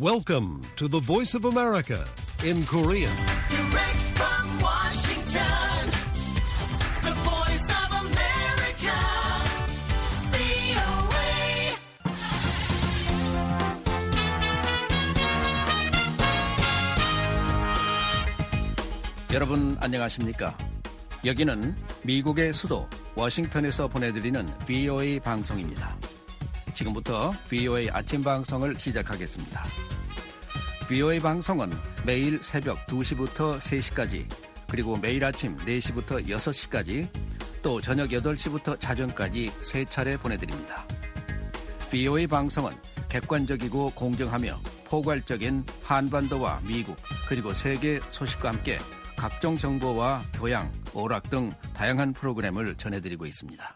Welcome to the Voice of America in Korean. Direct from Washington, the Voice of America, VOA. 여러분 안녕하십니까? 여기는 미국의 수도 워싱턴에서 보내드리는 VOA 방송입니다. 지금부터 VOA 아침 방송을 시작하겠습니다. VOA 방송은 매일 새벽 2시부터 3시까지, 그리고 매일 아침 4시부터 6시까지, 또 저녁 8시부터 자정까지 3차례 보내드립니다. VOA 방송은 객관적이고 공정하며 포괄적인 한반도와 미국, 그리고 세계 소식과 함께 각종 정보와 교양, 오락 등 다양한 프로그램을 전해드리고 있습니다.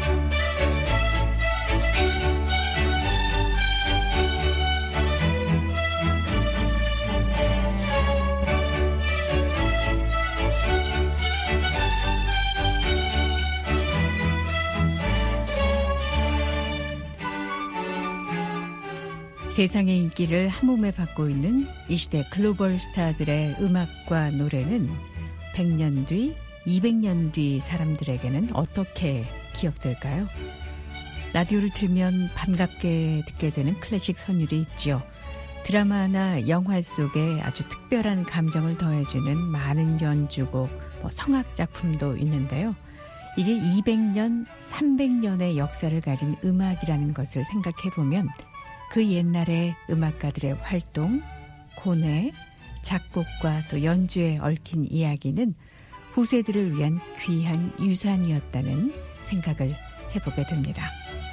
세상의 인기를 한몸에 받고 있는 이 시대 글로벌 스타들의 음악과 노래는 100년 뒤, 200년 뒤 사람들에게는 어떻게 기억될까요? 라디오를 틀면 반갑게 듣게 되는 클래식 선율이 있죠. 드라마나 영화 속에 아주 특별한 감정을 더해주는 많은 연주곡, 성악 작품도 있는데요. 이게 200년, 300년의 역사를 가진 음악이라는 것을 생각해보면 그 옛날의 음악가들의 활동, 고뇌, 작곡과 또 연주에 얽힌 이야기는 후세들을 위한 귀한 유산이었다는 생각을 해보게 됩니다.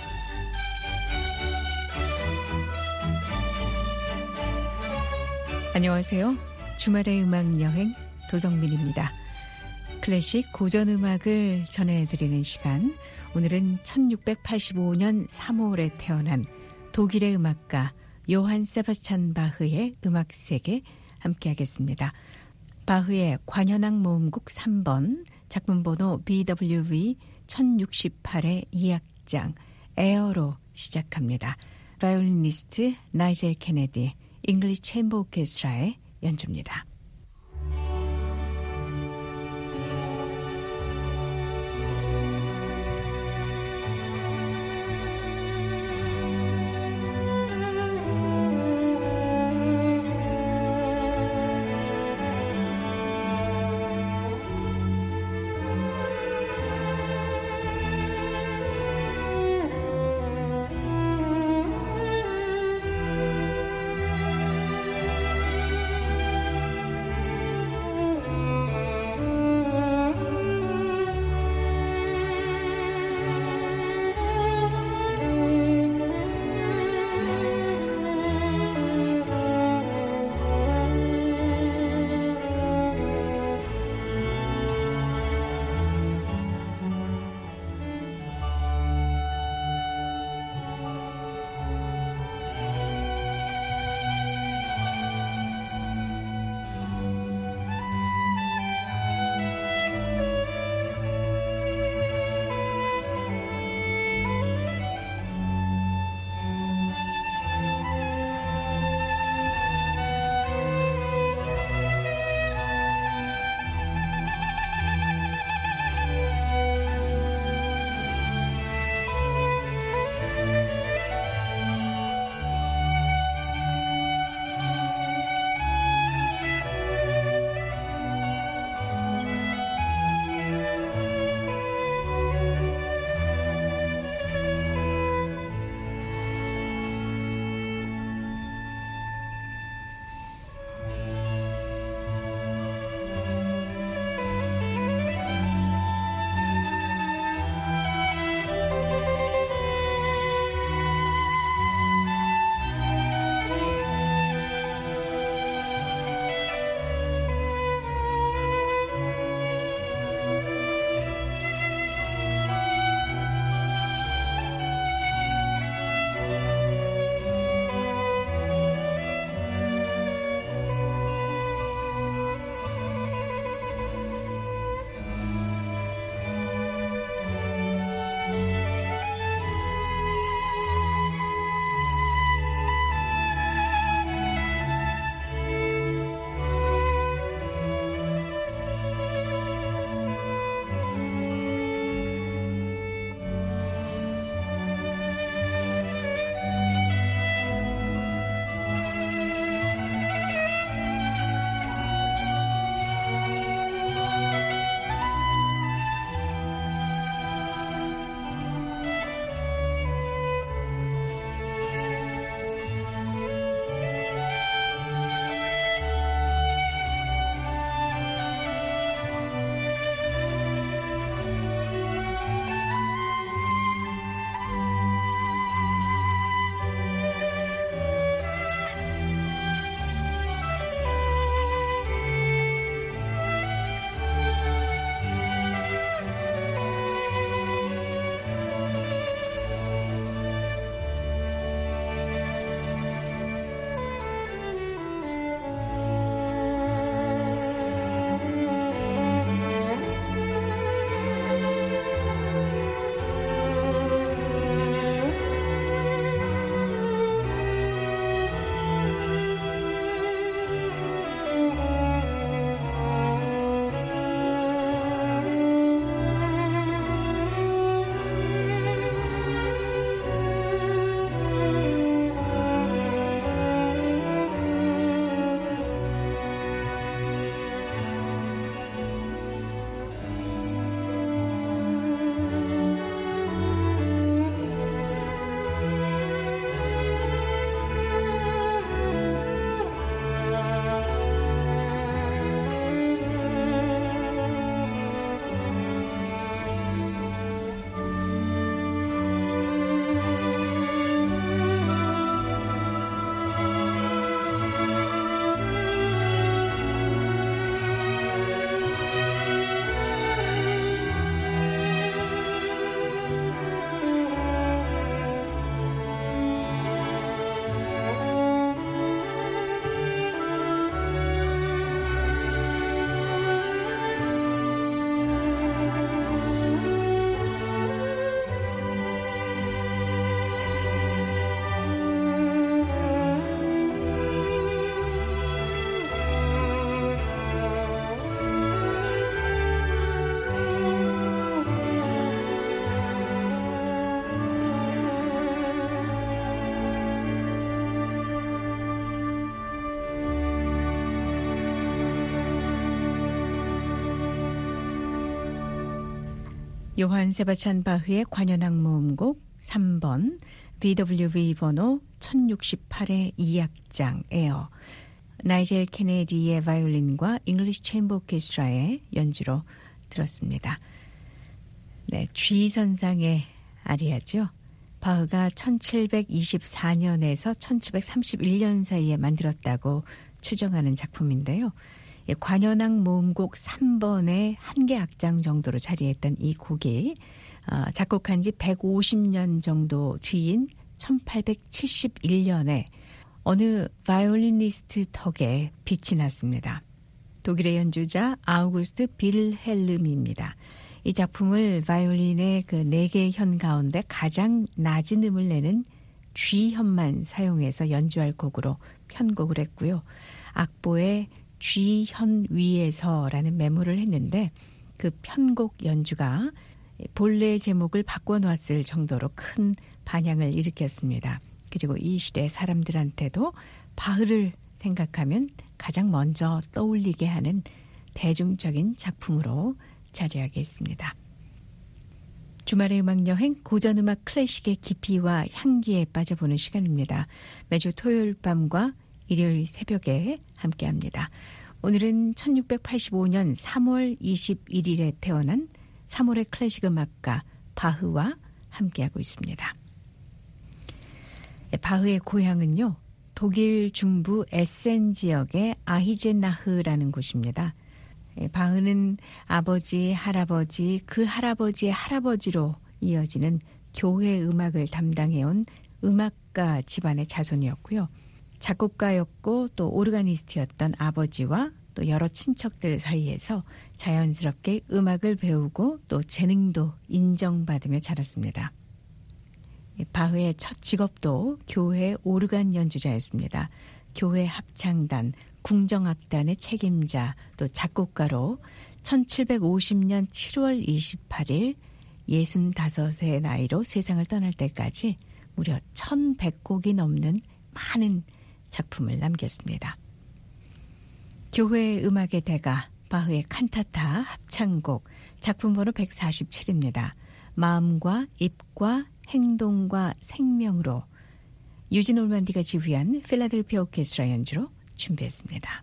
안녕하세요. 주말의 음악여행 도성민입니다. 클래식 고전음악을 전해드리는 시간, 오늘은 1685년 3월에 태어난 독일의 음악가 요한 세바스찬 바흐의 음악세계 함께하겠습니다. 바흐의 관현악 모음곡 3번, 작품번호 BWV 1068의 2악장 에어로 시작합니다. 바이올리니스트 나이젤 케네디, 잉글리시 챔버 오케스트라의 연주입니다. 요한 세바찬 바흐의 관현악 모음곡 3번 BWV 번호 1068의 2악장 에어 나이젤 케네디의 바이올린과 잉글리시 챔버 오케스트라의 연주로 들었습니다. 네, G선상의 아리아죠. 바흐가 1724년에서 1731년 사이에 만들었다고 추정하는 작품인데요. 관현악 모음곡 3번의 한 개 악장 정도로 자리했던 이 곡이 작곡한 지 150년 정도 뒤인 1871년에 어느 바이올리니스트 덕에 빛이 났습니다. 독일의 연주자 아우구스트 빌헬름입니다. 이 작품을 바이올린의 그 4개 현 가운데 가장 낮은 음을 내는 G현만 사용해서 연주할 곡으로 편곡을 했고요. 악보에 G현 위에서라는 메모를 했는데 그 편곡 연주가 본래 제목을 바꿔놓았을 정도로 큰 반향을 일으켰습니다. 그리고 이 시대 사람들한테도 바흐를 생각하면 가장 먼저 떠올리게 하는 대중적인 작품으로 자리하게 했습니다. 주말의 음악여행 고전음악 클래식의 깊이와 향기에 빠져보는 시간입니다. 매주 토요일 밤과 일요일 새벽에 함께합니다. 오늘은 1685년 3월 21일에 태어난 3월의 클래식 음악가 바흐와 함께하고 있습니다. 바흐의 고향은요, 독일 중부 에센 지역의 아히젠나흐라는 곳입니다. 바흐는 아버지, 할아버지, 그 할아버지의 할아버지로 이어지는 교회 음악을 담당해온 음악가 집안의 자손이었고요. 작곡가였고 또 오르가니스트였던 아버지와 또 여러 친척들 사이에서 자연스럽게 음악을 배우고 또 재능도 인정받으며 자랐습니다. 바흐의 첫 직업도 교회 오르간 연주자였습니다. 교회 합창단, 궁정악단의 책임자, 또 작곡가로 1750년 7월 28일 65의 나이로 세상을 떠날 때까지 무려 1100곡이 넘는 많은 작품을 남겼습니다. 교회 음악의 대가 바흐의 칸타타 합창곡 작품번호 147입니다. 마음과 입과 행동과 생명으로 유진 올만디가 지휘한 필라델피아 오케스트라 연주로 준비했습니다.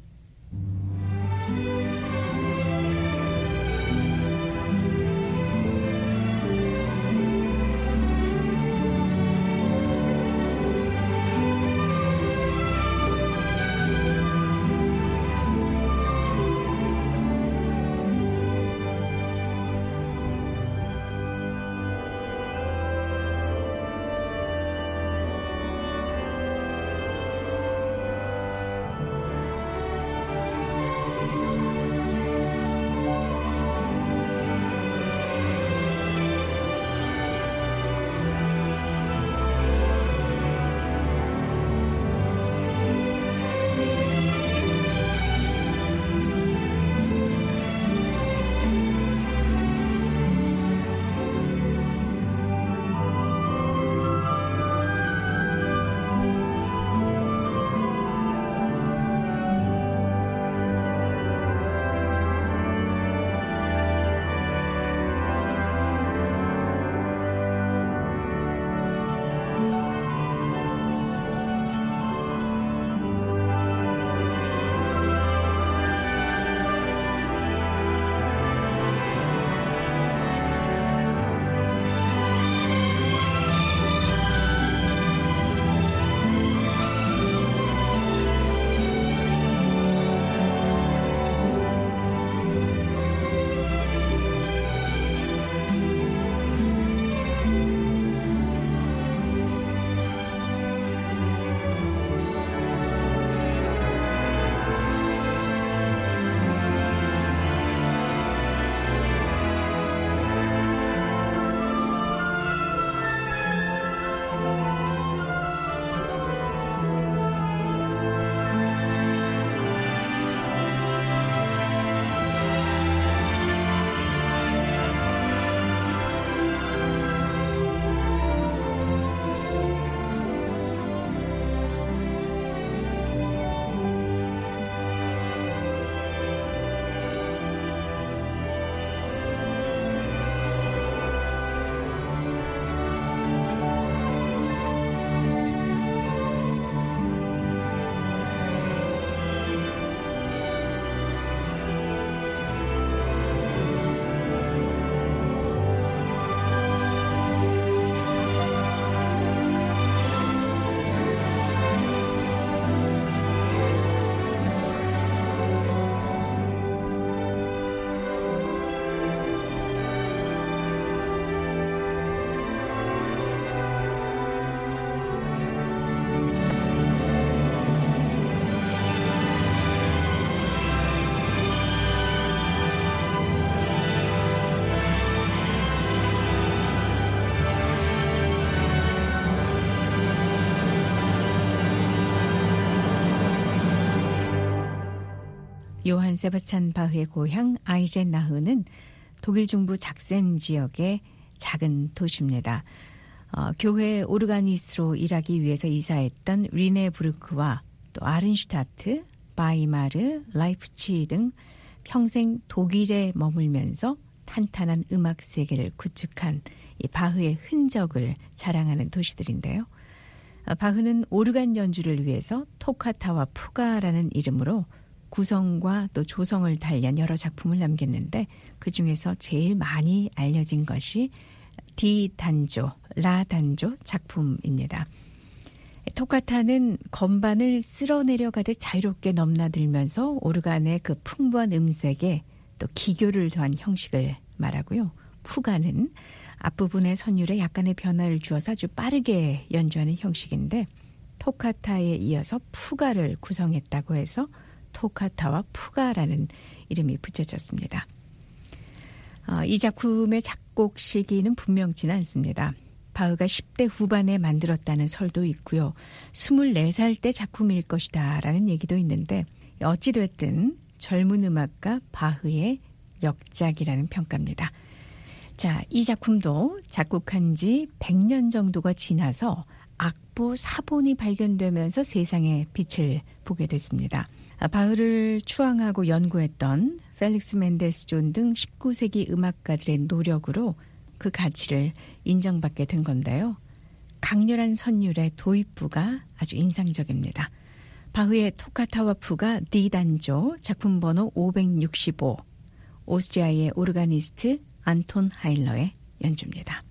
요한 세바스찬 바흐의 고향 아이젠나흐는 독일 중부 작센 지역의 작은 도시입니다. 교회 오르가니스트로 일하기 위해서 이사했던 리네 브루크와 또 아른슈타트, 바이마르, 라이프치 등 평생 독일에 머물면서 탄탄한 음악 세계를 구축한 이 바흐의 흔적을 자랑하는 도시들인데요. 바흐는 오르간 연주를 위해서 토카타와 푸가라는 이름으로 구성과 또 조성을 달리한 여러 작품을 남겼는데 그중에서 제일 많이 알려진 것이 디 단조, 라 단조 작품입니다. 토카타는 건반을 쓸어내려가듯 자유롭게 넘나들면서 오르간의 그 풍부한 음색에 또 기교를 더한 형식을 말하고요. 푸가는 앞부분의 선율에 약간의 변화를 주어서 아주 빠르게 연주하는 형식인데 토카타에 이어서 푸가를 구성했다고 해서 토카타와 푸가라는 이름이 붙여졌습니다. 이 작품의 작곡 시기는 분명치는 않습니다. 바흐가 10대 후반에 만들었다는 설도 있고요. 24살 때 작품일 것이다 라는 얘기도 있는데 어찌됐든 젊은 음악가 바흐의 역작이라는 평가입니다. 자, 이 작품도 작곡한 지 100년 정도가 지나서 악보 사본이 발견되면서 세상에 빛을 보게 됐습니다. 바흐를 추앙하고 연구했던 펠릭스 멘델스존 등 19세기 음악가들의 노력으로 그 가치를 인정받게 된 건데요. 강렬한 선율의 도입부가 아주 인상적입니다. 바흐의 토카타와 푸가 D 단조 작품 번호 565 오스트리아의 오르가니스트 안톤 하일러의 연주입니다.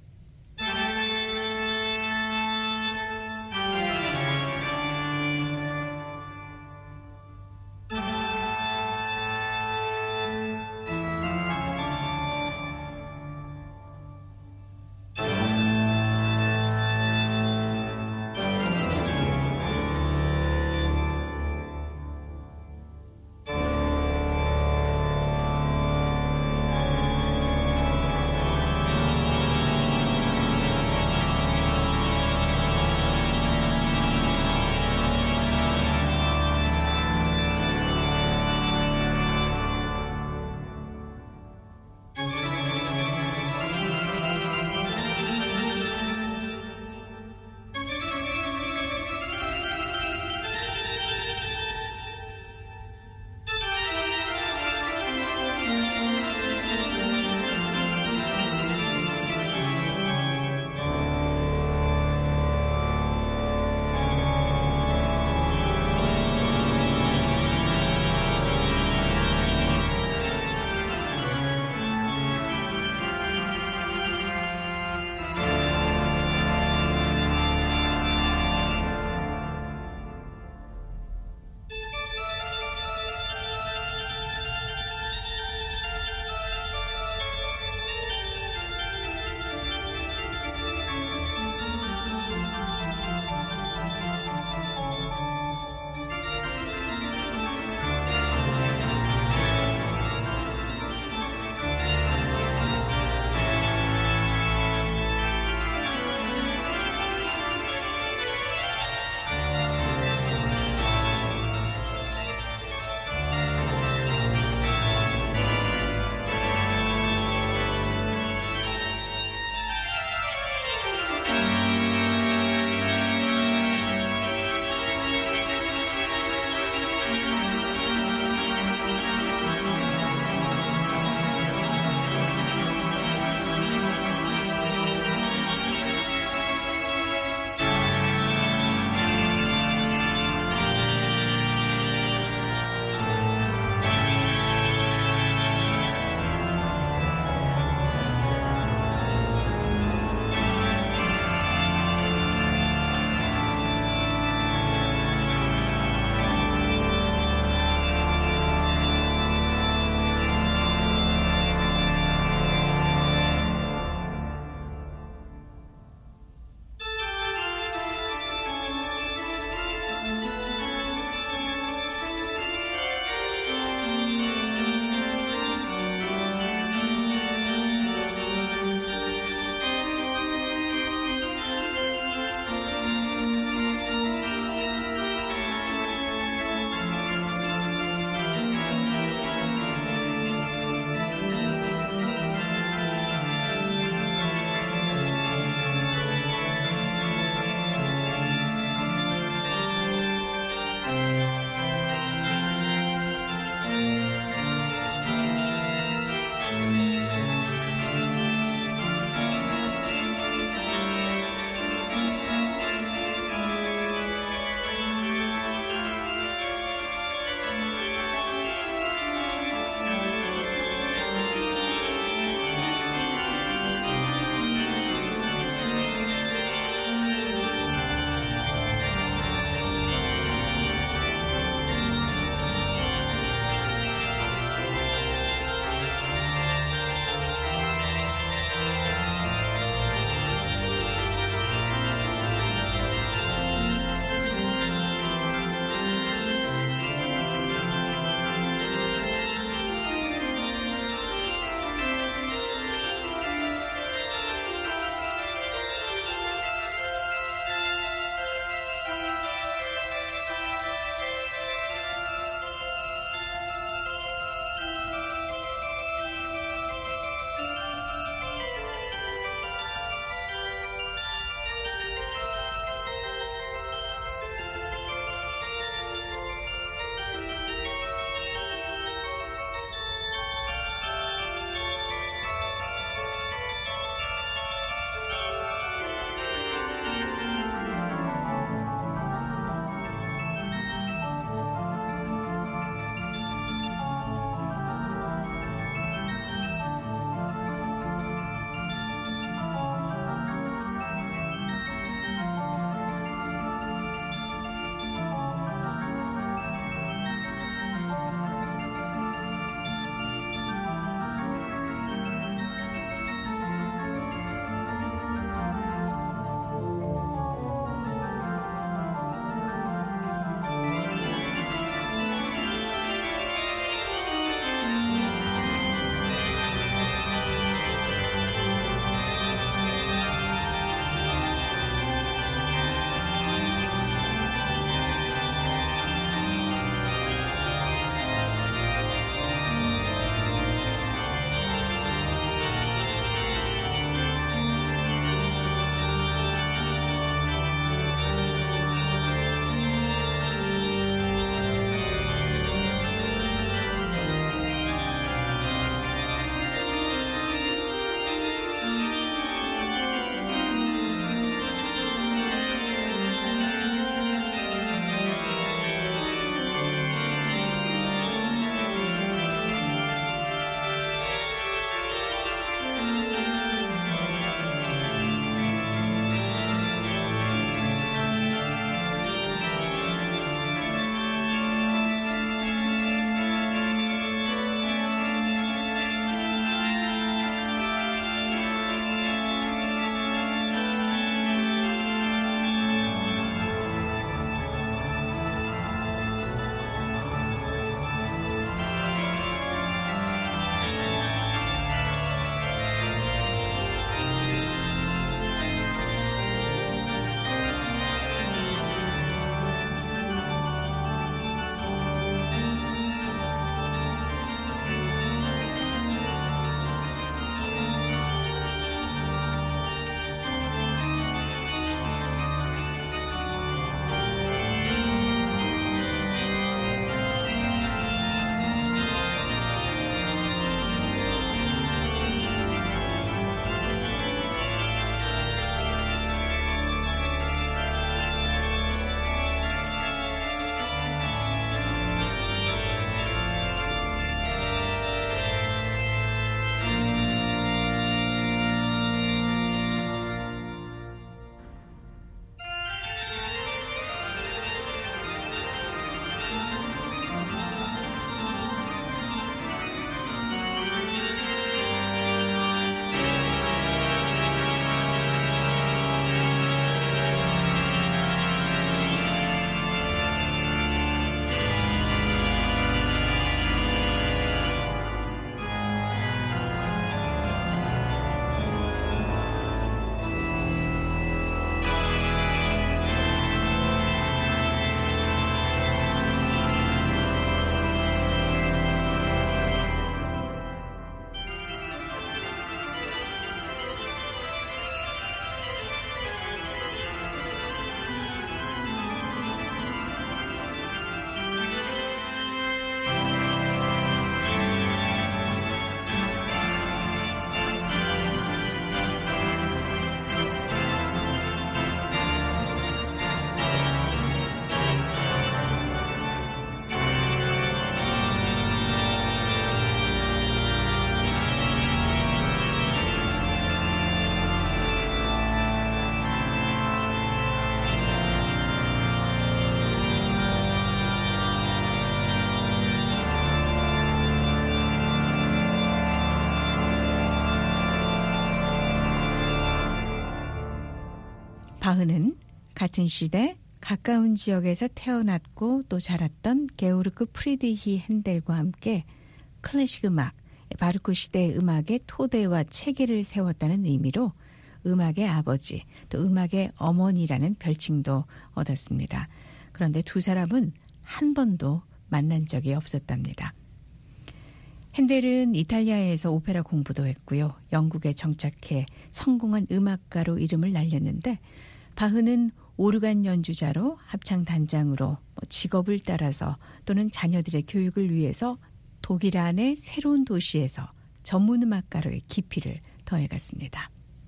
바흐는 같은 시대 가까운 지역에서 태어났고 또 자랐던 게오르크 프리드히 핸델과 함께 클래식 음악, 바르크 시대의 음악의 토대와 체계를 세웠다는 의미로 음악의 아버지, 또 음악의 어머니라는 별칭도 얻었습니다. 그런데 두 사람은 한 번도 만난 적이 없었답니다. 핸델은 이탈리아에서 오페라 공부도 했고요. 영국에 정착해 성공한 음악가로 이름을 날렸는데 바흐는 오르간 연주자로 합창단장으로 직업을 따라서 또는 자녀들의 교육을 위해서 독일 안의 새로운 도시에서 전문음악가로의 깊이를 더해갔습니다.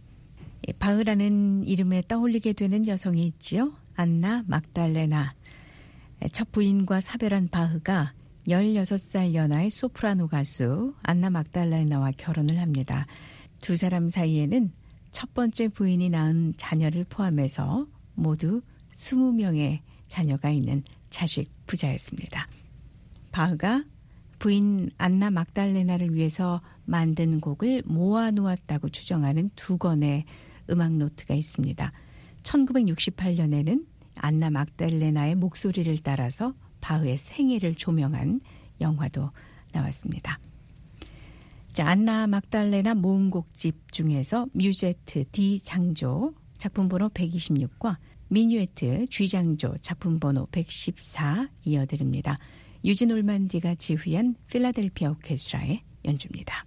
바흐라는 이름에 떠올리게 되는 여성이 있지요. 안나 막달레나. 첫 부인과 사별한 바흐가 16살 연하의 소프라노 가수 안나 막달레나와 결혼을 합니다. 두 사람 사이에는 첫 번째 부인이 낳은 자녀를 포함해서 모두 20명의 자녀가 있는 자식 부자였습니다. 바흐가 부인 안나 막달레나를 위해서 만든 곡을 모아놓았다고 추정하는 두 권의 음악 노트가 있습니다. 1968년에는 안나 막달레나의 목소리를 따라서 바흐의 생애를 조명한 영화도 나왔습니다. 자, 안나 막달레나 모음곡집 중에서 뮤제트 D 장조 작품번호 126과 미뉴에트 G 장조 작품번호 114 이어드립니다. 유진 올만디가 지휘한 필라델피아 오케스트라의 연주입니다.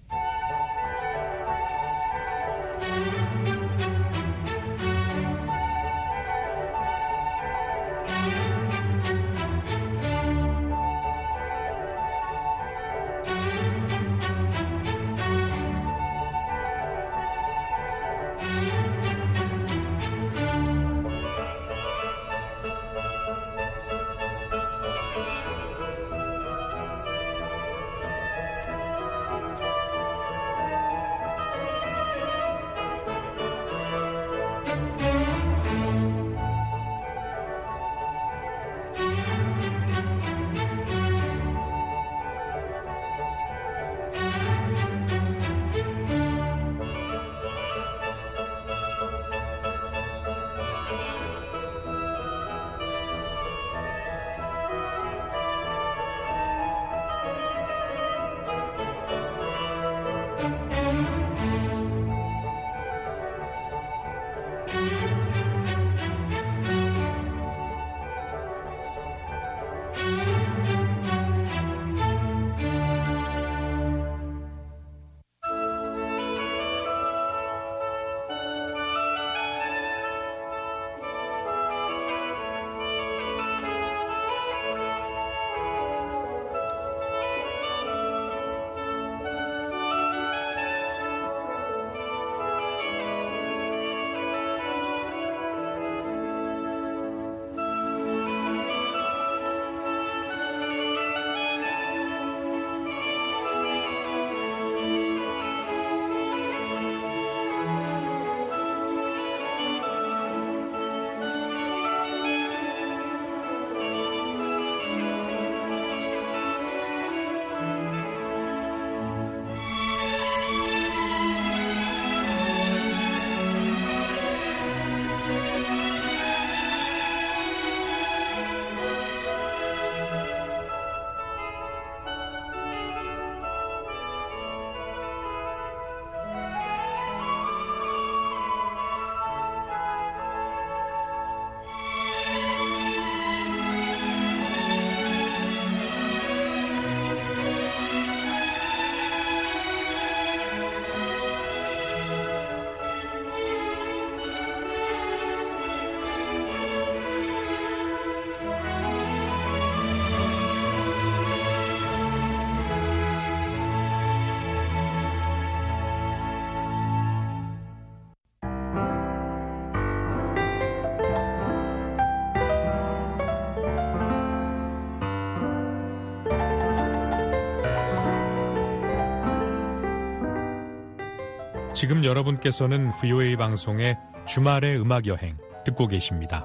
지금 여러분께서는 VOA 방송의 주말의 음악여행 듣고 계십니다.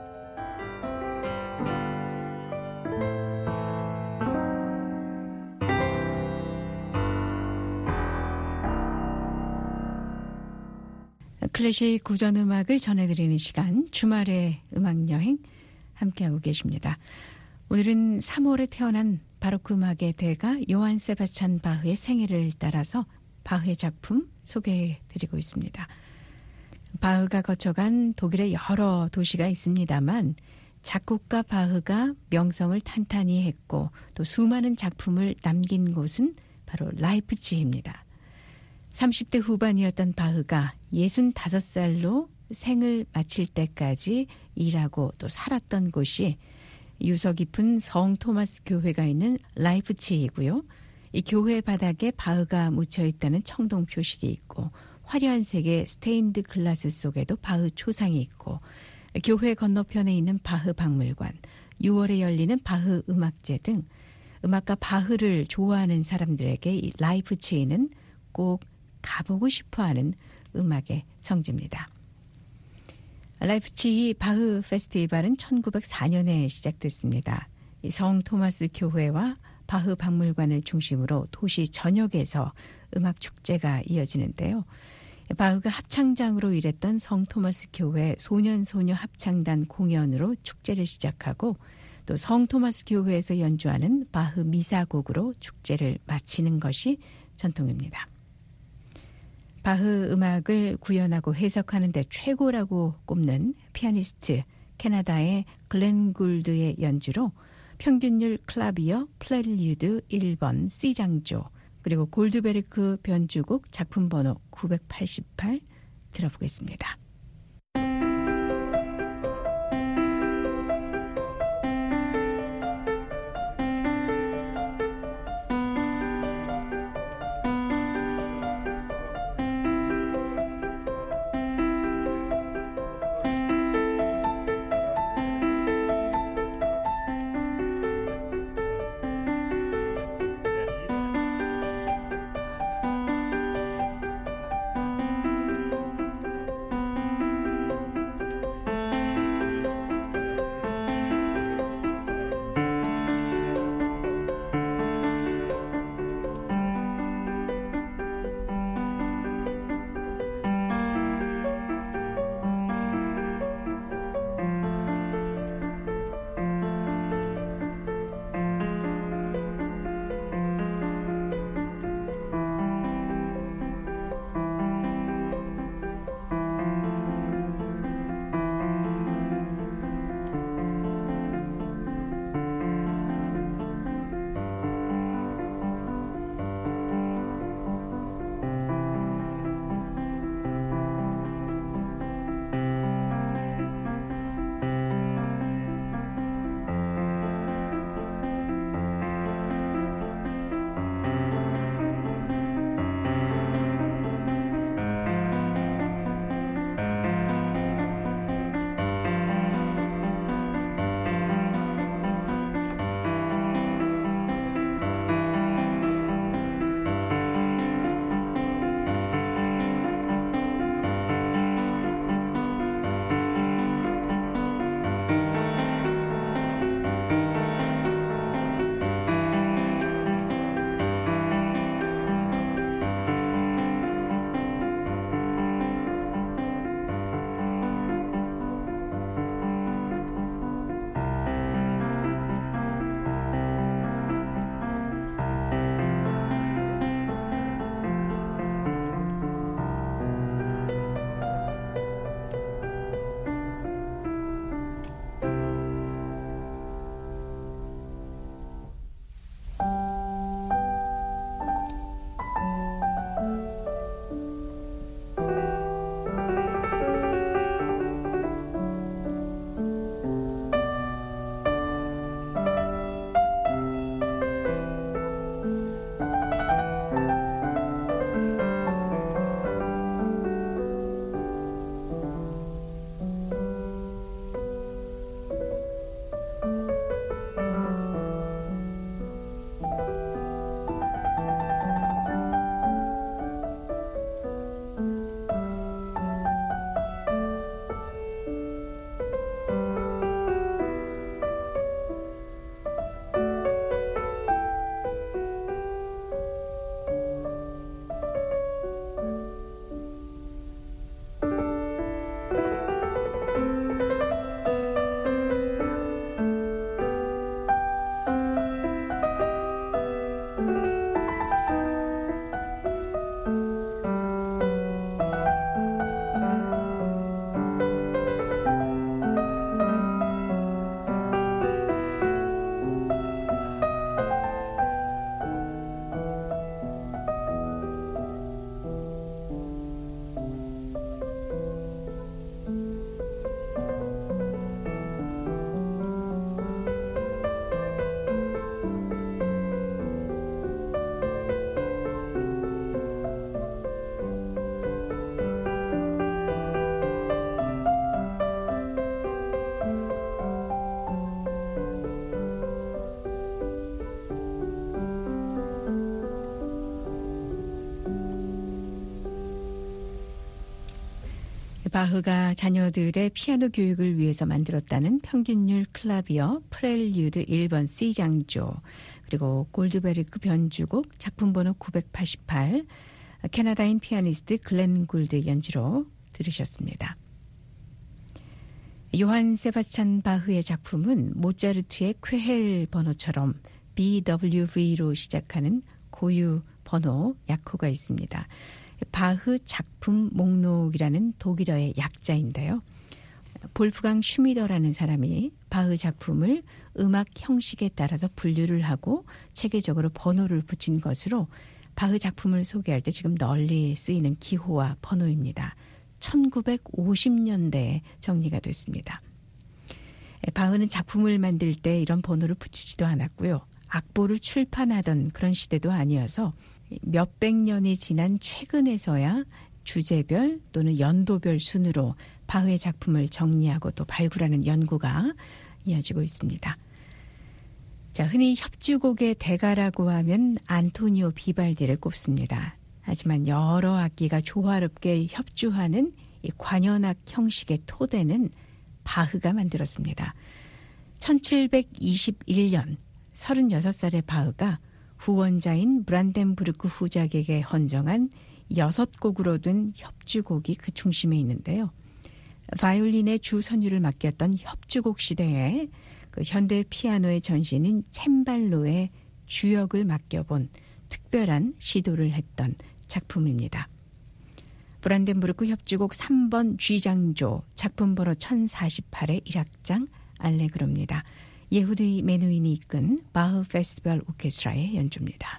클래식 고전 음악을 전해드리는 시간 주말의 음악여행 함께하고 계십니다. 오늘은 3월에 태어난 바로크 음악의 대가 요한 세바스찬 바흐의 생일을 따라서 바흐의 작품 소개해드리고 있습니다. 바흐가 거쳐간 독일의 여러 도시가 있습니다만 작곡가 바흐가 명성을 탄탄히 했고 또 수많은 작품을 남긴 곳은 바로 라이프치히입니다. 30대 후반이었던 바흐가 65살로 생을 마칠 때까지 일하고 또 살았던 곳이 유서 깊은 성 토마스 교회가 있는 라이프치히이고요. 이 교회 바닥에 바흐가 묻혀있다는 청동 표식이 있고 화려한 색의 스테인드 글라스 속에도 바흐 초상이 있고 교회 건너편에 있는 바흐 박물관, 6월에 열리는 바흐 음악제 등 음악가 바흐를 좋아하는 사람들에게 이 라이프치히는 꼭 가보고 싶어하는 음악의 성지입니다. 라이프치히 바흐 페스티벌은 1904년에 시작됐습니다. 성 토마스 교회와 바흐 박물관을 중심으로 도시 전역에서 음악 축제가 이어지는데요. 바흐가 합창장으로 일했던 성 토마스 교회 소년소녀 합창단 공연으로 축제를 시작하고 또 성 토마스 교회에서 연주하는 바흐 미사곡으로 축제를 마치는 것이 전통입니다. 바흐 음악을 구현하고 해석하는 데 최고라고 꼽는 피아니스트 캐나다의 글렌 굴드의 연주로 평균율 클라비어 플레리유드 1번 C장조 그리고 골드베르크 변주곡 작품 번호 988 들어보겠습니다. 바흐가 자녀들의 피아노 교육을 위해서 만들었다는 평균율 클라비어 프렐류드 1번 C장조, 그리고 골드베르크 변주곡 작품 번호 988, 캐나다인 피아니스트 글렌 굴드 연주로 들으셨습니다. 요한 세바스찬 바흐의 작품은 모차르트의 쾌헬 번호처럼 BWV로 시작하는 고유 번호 약호가 있습니다. 바흐 작품 목록이라는 독일어의 약자인데요. 볼프강 슈미더라는 사람이 바흐 작품을 음악 형식에 따라서 분류를 하고 체계적으로 번호를 붙인 것으로 바흐 작품을 소개할 때 지금 널리 쓰이는 기호와 번호입니다. 1950년대에 정리가 됐습니다. 바흐는 작품을 만들 때 이런 번호를 붙이지도 않았고요. 악보를 출판하던 그런 시대도 아니어서 몇백 년이 지난 최근에서야 주제별 또는 연도별 순으로 바흐의 작품을 정리하고 또 발굴하는 연구가 이어지고 있습니다. 자, 흔히 협주곡의 대가라고 하면 안토니오 비발디를 꼽습니다. 하지만 여러 악기가 조화롭게 협주하는 이 관현악 형식의 토대는 바흐가 만들었습니다. 1721년 36살의 바흐가 후원자인 브란덴부르크 후작에게 헌정한 6곡으로 된 협주곡이 그 중심에 있는데요. 바이올린의 주 선율을 맡겼던 협주곡 시대에 그 현대 피아노의 전신인 챈발로의 주역을 맡겨본 특별한 시도를 했던 작품입니다. 브란덴부르크 협주곡 3번 G장조 작품 번호 1048의 1악장 알레그로입니다. 예후디 메누인이 이끈 바흐 페스티벌 오케스트라의 연주입니다.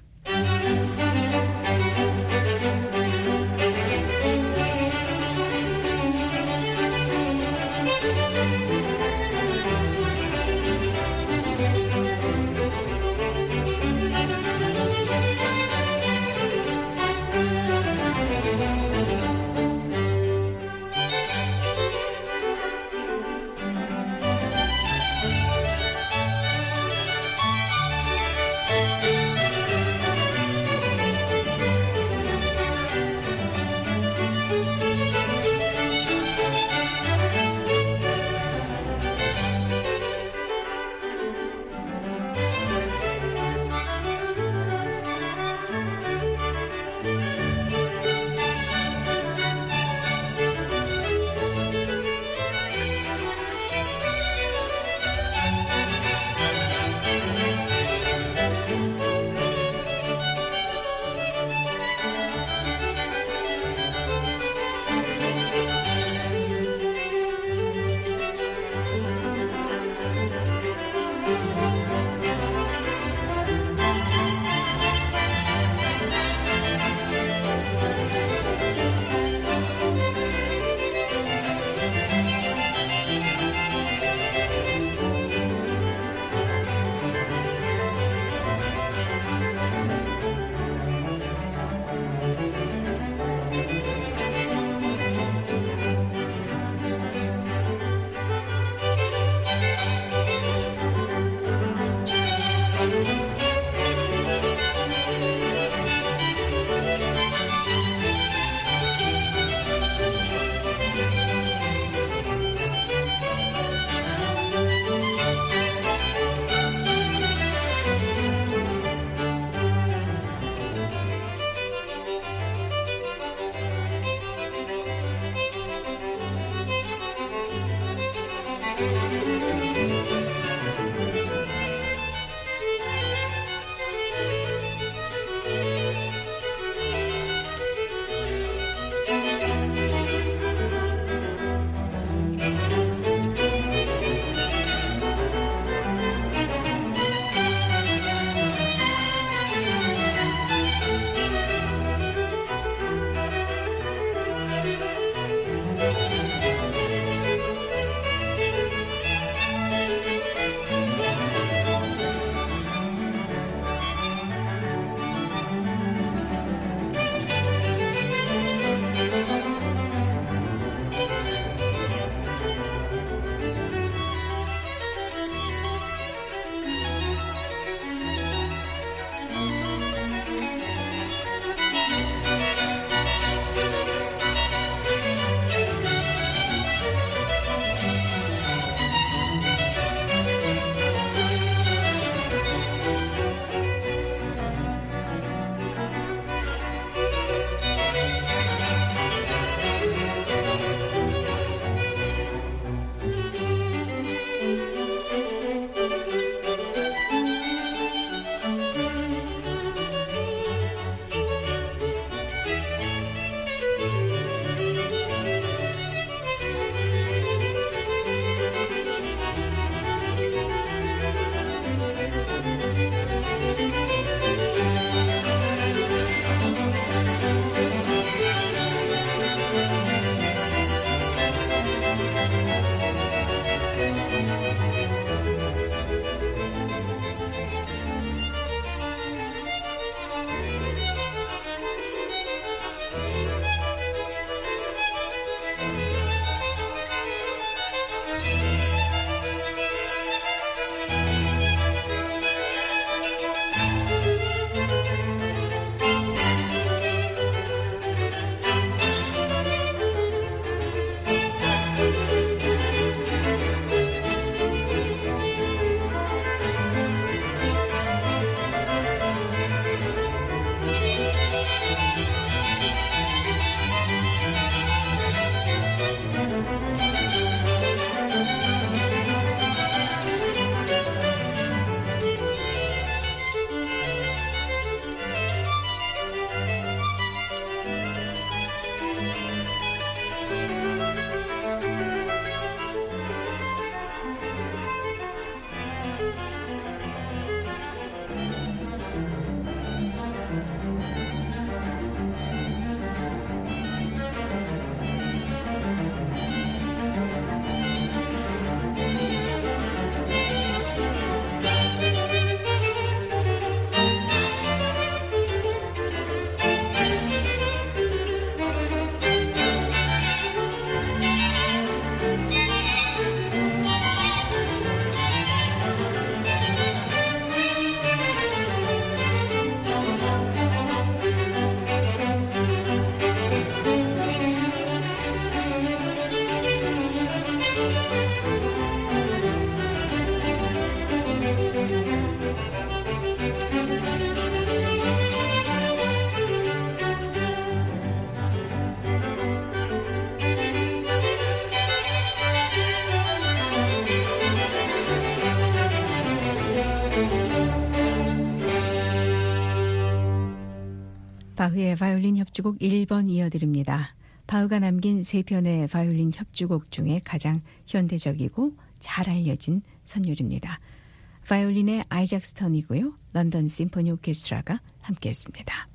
바흐의 바이올린 협주곡 1번 이어드립니다. 바흐가 남긴 3편의 바이올린 협주곡 중에 가장 현대적이고 잘 알려진 선율입니다. 바이올린의 아이작 스턴이고요. 런던 심포니 오케스트라가 함께했습니다.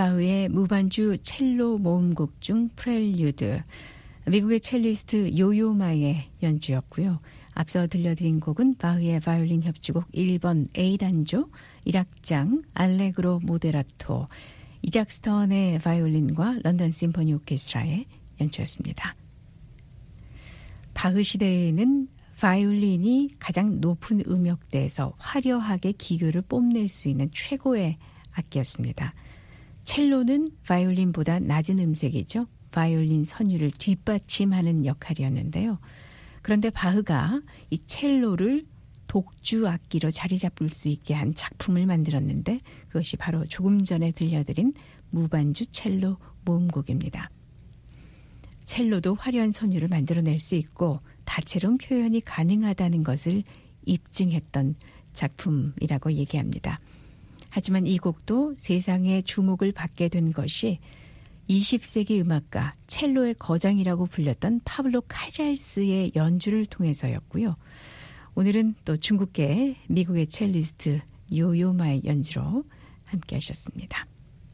바흐의 무반주 첼로 모음곡 중 프렐류드, 미국의 첼리스트 요요마의 연주였고요. 앞서 들려드린 곡은 바흐의 바이올린 협주곡 1번 A단조 1악장 알레그로 모데라토, 이작 스턴의 바이올린과 런던 심포니 오케스트라의 연주였습니다. 바흐 시대에는 바이올린이 가장 높은 음역대에서 화려하게 기교를 뽐낼 수 있는 최고의 악기였습니다. 첼로는 바이올린보다 낮은 음색이죠. 바이올린 선율을 뒷받침하는 역할이었는데요. 그런데 바흐가 이 첼로를 독주 악기로 자리 잡을 수 있게 한 작품을 만들었는데 그것이 바로 조금 전에 들려드린 무반주 첼로 모음곡입니다. 첼로도 화려한 선율을 만들어낼 수 있고 다채로운 표현이 가능하다는 것을 입증했던 작품이라고 얘기합니다. 하지만 이 곡도 세상의 주목을 받게 된 것이 20세기 음악가 첼로의 거장이라고 불렸던 파블로 카잘스의 연주를 통해서였고요. 오늘은 또 중국계 미국의 첼리스트 요요마의 연주로 함께 하셨습니다.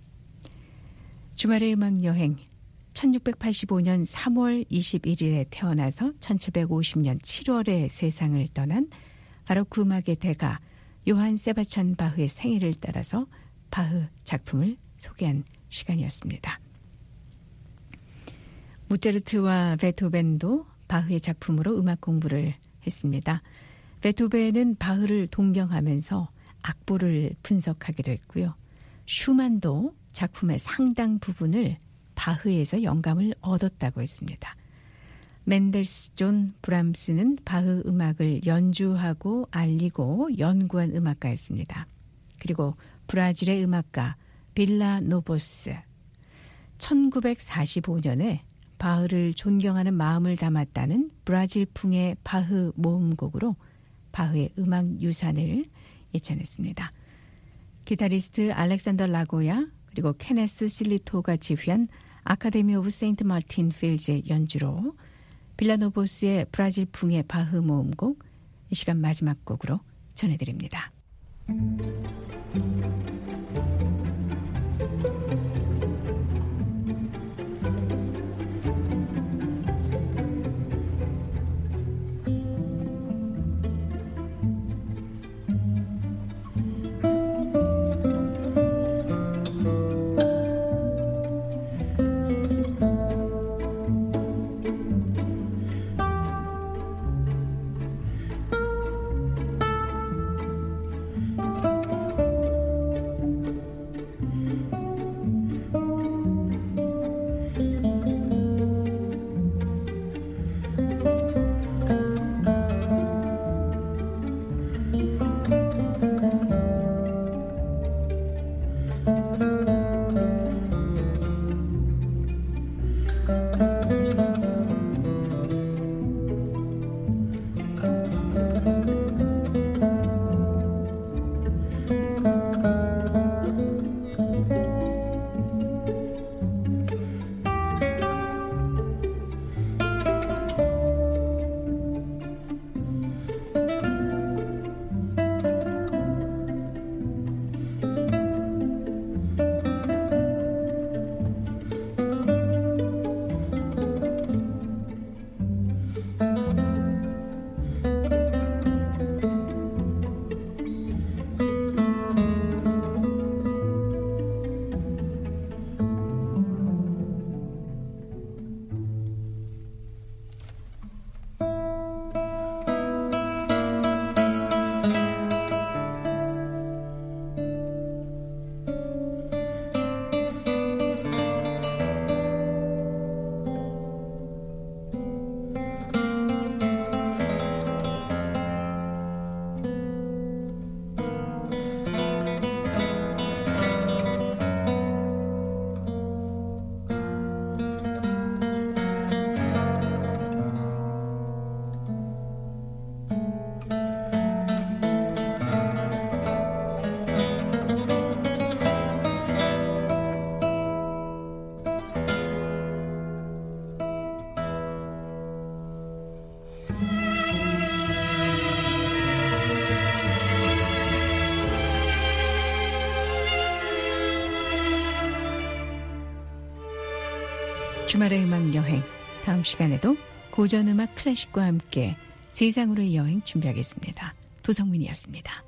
주말의 음악여행, 1685년 3월 21일에 태어나서 1750년 7월에 세상을 떠난 바로 그 음악의 대가 요한 세바찬 바흐의 생일을 따라서 바흐 작품을 소개한 시간이었습니다. 모차르트와 베토벤도 바흐의 작품으로 음악 공부를 했습니다. 베토벤은 바흐를 동경하면서 악보를 분석하기도 했고요. 슈만도 작품의 상당 부분을 바흐에서 영감을 얻었다고 했습니다. 맨델스존 브람스는 바흐 음악을 연주하고 알리고 연구한 음악가였습니다. 그리고 브라질의 음악가 빌라노보스, 1945년에 바흐를 존경하는 마음을 담았다는 브라질풍의 바흐 모음곡으로 바흐의 음악 유산을 예찬했습니다. 기타리스트 알렉산더 라고야 그리고 케네스 실리토가 지휘한 아카데미 오브 세인트 마틴 필즈의 연주로 빌라노보스의 브라질풍의 바흐 모음곡 이 시간 마지막 곡으로 전해드립니다. 주말의 음악 여행, 다음 시간에도 고전 음악 클래식과 함께 세상으로의 여행 준비하겠습니다. 도성민이었습니다.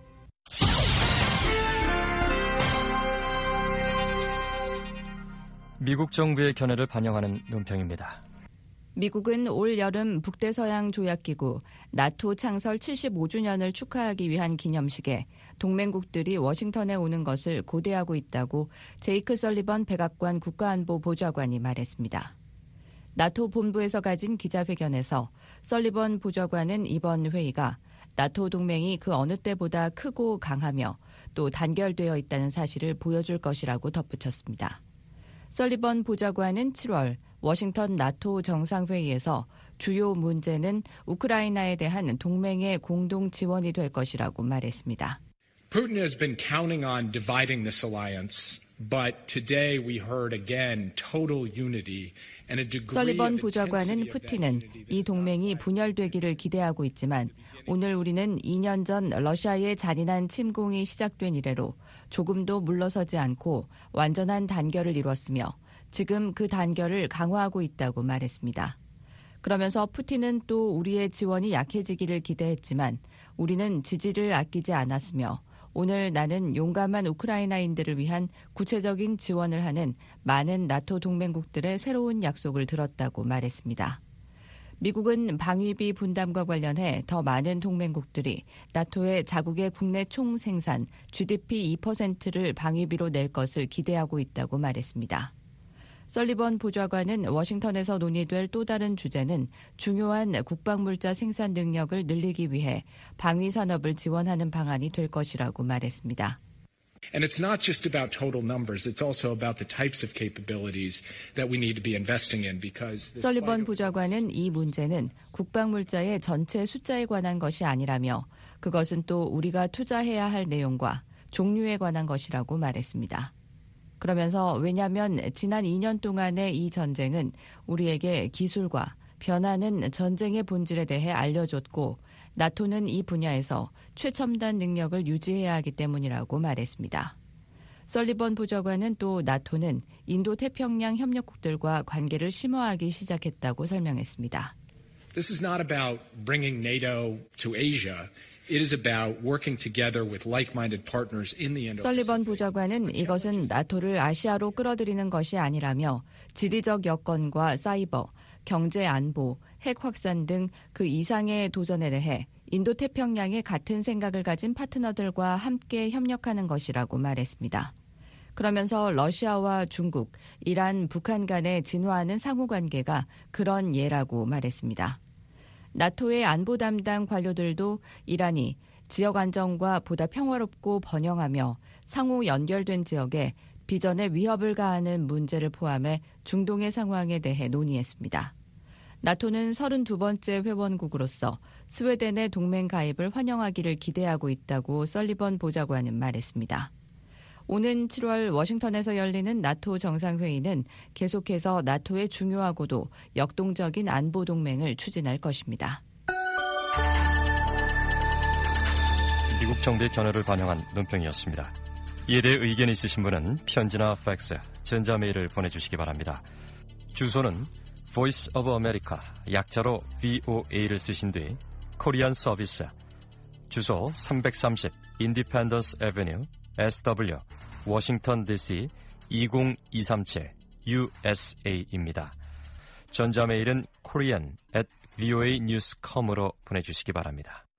미국 정부의 견해를 반영하는 논평입니다. 미국은 올 여름 북대서양 조약기구 나토 창설 75주년을 축하하기 위한 기념식에 동맹국들이 워싱턴에 오는 것을 고대하고 있다고 제이크 설리번 백악관 국가안보 보좌관이 말했습니다. 나토 본부에서 가진 기자회견에서 설리번 보좌관은 이번 회의가 나토 동맹이 그 어느 때보다 크고 강하며 또 단결되어 있다는 사실을 보여줄 것이라고 덧붙였습니다. 설리번 보좌관은 7월 워싱턴 나토 정상회의에서 주요 문제는 우크라이나에 대한 동맹의 공동 지원이 될 것이라고 말했습니다. Putin has been counting on dividing this alliance, but today we heard again total unity and a degree 설리번 of 보좌관은 intensity of that 푸틴은 unity that 이 동맹이 분열되기를 기대하고 있지만 오늘 우리는 2년 전 러시아의 잔인한 침공이 시작된 이래로 조금도 물러서지 않고 완전한 단결을 이뤘으며 지금 그 단결을 강화하고 있다고 말했습니다. 그러면서 푸틴은 또 우리의 지원이 약해지기를 기대했지만 우리는 지지를 아끼지 않았으며 오늘 나는 용감한 우크라이나인들을 위한 구체적인 지원을 하는 많은 나토 동맹국들의 새로운 약속을 들었다고 말했습니다. 미국은 방위비 분담과 관련해 더 많은 동맹국들이 나토의 자국의 국내 총생산 GDP 2%를 방위비로 낼 것을 기대하고 있다고 말했습니다. 설리번 보좌관은 워싱턴에서 논의될 또 다른 주제는 중요한 국방물자 생산 능력을 늘리기 위해 방위 산업을 지원하는 방안이 될 것이라고 말했습니다. And it's not just about total numbers, it's also about the types of capabilities that we need to be investing in because 설리번 보좌관은 이 문제는 국방물자의 전체 숫자에 관한 것이 아니라며 그것은 또 우리가 투자해야 할 내용과 종류에 관한 것이라고 말했습니다. 그러면서 왜냐하면 지난 2년 동안의 이 전쟁은 우리에게 기술과 변화는 전쟁의 본질에 대해 알려줬고 나토는 이 분야에서 최첨단 능력을 유지해야 하기 때문이라고 말했습니다. 설리번 보좌관은 또 나토는 인도태평양 협력국들과 관계를 심화하기 시작했다고 설명했습니다. This is not about bringing NATO to Asia. It is about working together with like-minded partners in the Indo-Pacific. 설리번 보좌관은 이것은 나토를 아시아로 끌어들이는 것이 아니라며 지리적 여건과 사이버, 경제 안보, 핵 확산 등 그 이상의 도전에 대해 인도태평양의 같은 생각을 가진 파트너들과 함께 협력하는 것이라고 말했습니다. 그러면서 러시아와 중국, 이란, 북한 간의 진화하는 상호관계가 그런 예라고 말했습니다. 나토의 안보 담당 관료들도 이란이 지역 안정과 보다 평화롭고 번영하며 상호 연결된 지역에 비전에 위협을 가하는 문제를 포함해 중동의 상황에 대해 논의했습니다. 나토는 32번째 회원국으로서 스웨덴의 동맹 가입을 환영하기를 기대하고 있다고 설리번 보좌관은 말했습니다. 오는 7월 워싱턴에서 열리는 나토 정상회의는 계속해서 나토의 중요하고도 역동적인 안보 동맹을 추진할 것입니다. 미국 정부의 견해를 반영한 논평이었습니다. 이에 대해 의견 있으신 분은 편지나 팩스, 전자메일을 보내주시기 바랍니다. 주소는 Voice of America, 약자로 VOA를 쓰신 뒤 코리안 서비스, 주소 330 Independence Avenue, SW, 워싱턴 DC 20237 USA입니다. 전자메일은 korean@voanews.com으로 보내주시기 바랍니다.